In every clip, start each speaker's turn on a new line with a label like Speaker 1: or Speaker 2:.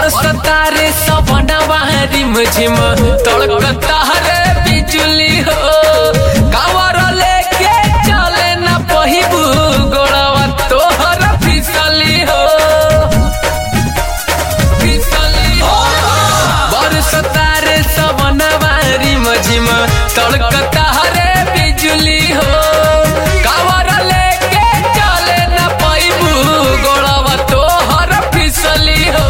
Speaker 1: बरसता रे सवनवा रिम झिम तड़कता रे बिजुली हो कांवर लेके चले न पहिबू गोड़वा तोहर फिसली हो बरसता रे सवनवा रिम झिम तड़कता रे बिजुली हो कांवर लेके चले न पहिबू गोड़वा तोहर फिसली हो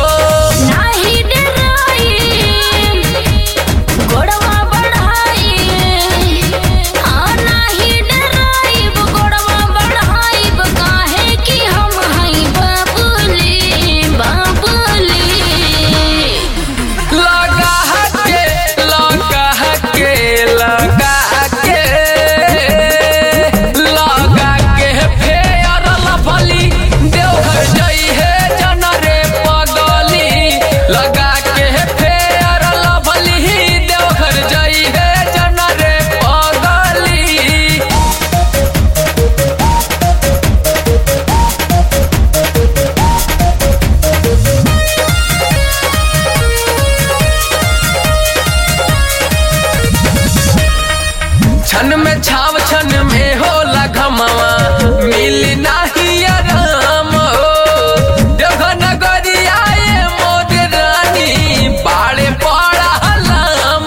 Speaker 1: छन में छाव छन में होला घमवा मिल नाही आराम हो देवघर नगरिया ये मोर रानी बाड़े पड़ा हलाम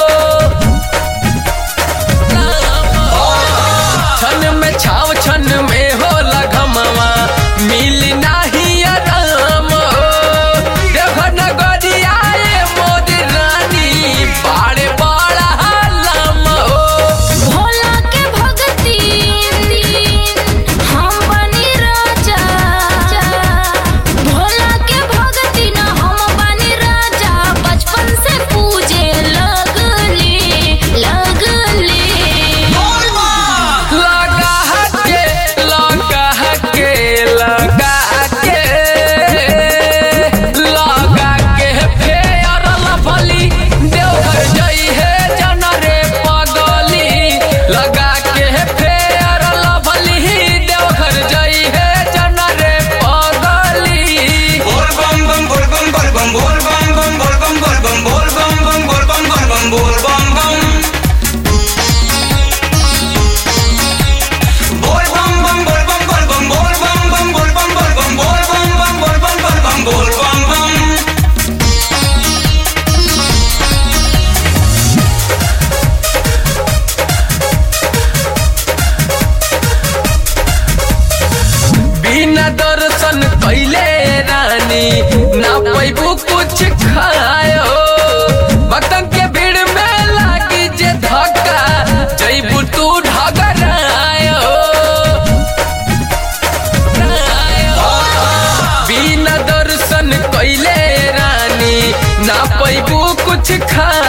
Speaker 1: हो छन में छाव छन में होला घमवा मिल नाही आराम हो देवघर नगरिया ये मोर रानी बाड़े पड़ा हलाम हो दर्शन कैले रानी ना पैबू कुछ खायो भक्तन के भीड़ में लागी जे धक्का जैबू तू ढगरायो बिना दर्शन कैले रानी ना पैबू कुछ खा